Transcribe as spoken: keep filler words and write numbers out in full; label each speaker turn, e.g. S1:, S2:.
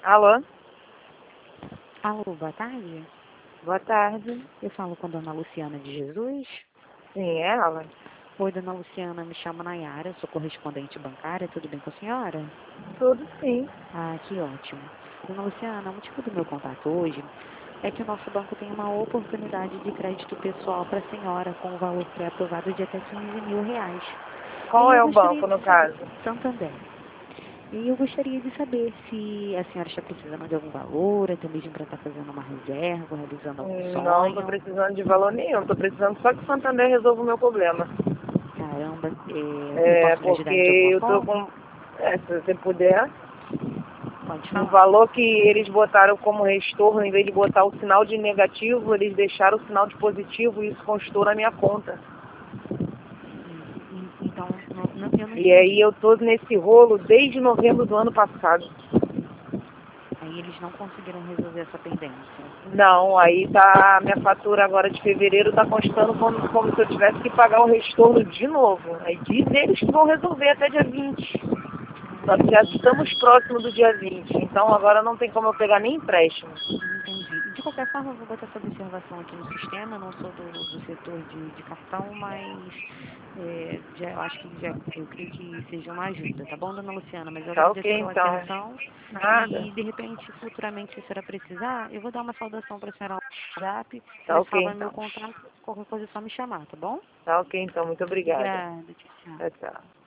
S1: Alô?
S2: Alô, boa tarde.
S1: Boa tarde.
S2: Eu falo com a dona Luciana de Jesus.
S1: Sim, é ela?
S2: Oi, dona Luciana, me chamo Nayara, sou correspondente bancária, tudo bem com a senhora?
S1: Tudo sim.
S2: Ah, que ótimo. Dona Luciana, o motivo do meu contato hoje é que o nosso banco tem uma oportunidade de crédito pessoal para a senhora com um valor pré-aprovado de até quinze mil reais. E
S1: Qual
S2: eu
S1: é o
S2: gostaria
S1: banco,
S2: de
S1: no
S2: saber,
S1: caso?
S2: Santander. E eu gostaria de saber se a senhora está precisando de algum valor, até mesmo para estar fazendo uma reserva, realizando algum
S1: Hum, Não estou
S2: sonho.
S1: precisando de valor nenhum. Estou precisando só que o Santander resolva o meu problema.
S2: Caramba, é, eu
S1: É,
S2: posso lhe
S1: porque
S2: ajudar de alguma
S1: eu tô
S2: forma?
S1: com... É, se você puder,
S2: Pode
S1: o
S2: falar.
S1: valor que eles botaram como restorno, em vez de botar o sinal de negativo, eles deixaram o sinal de positivo e isso constou na minha conta.
S2: Hum, hum, Então, não- não- eu não
S1: E aí
S2: entendi.
S1: eu tô nesse rolo desde novembro do ano passado.
S2: Aí eles não conseguiram resolver essa pendência.
S1: Não, aí tá, minha fatura agora de fevereiro tá constando como, como se eu tivesse que pagar o restorno de novo. Aí diz eles que vão resolver até dia vinte. Só que já
S2: Caramba,
S1: estamos próximos do dia vinte, então agora não tem como eu pegar nem empréstimo.
S2: entendi. De qualquer forma, eu vou botar essa observação aqui no sistema. Eu não sou do, do setor de, de cartão, mas é, já, eu acho que já, eu creio que seja uma ajuda, tá bom, dona Luciana? Mas eu
S1: Tá
S2: agradeço
S1: ok
S2: pela
S1: então.
S2: atenção
S1: Nada.
S2: e, de repente, futuramente, se a senhora precisar, eu vou dar uma saudação para a senhora no WhatsApp,
S1: Tá
S2: você
S1: ok
S2: salva meu
S1: então.
S2: contato, qualquer coisa é só me chamar, tá bom?
S1: Tá ok então, muito obrigada.
S2: Obrigada, tchau, tchau.
S1: Tchau, tchau.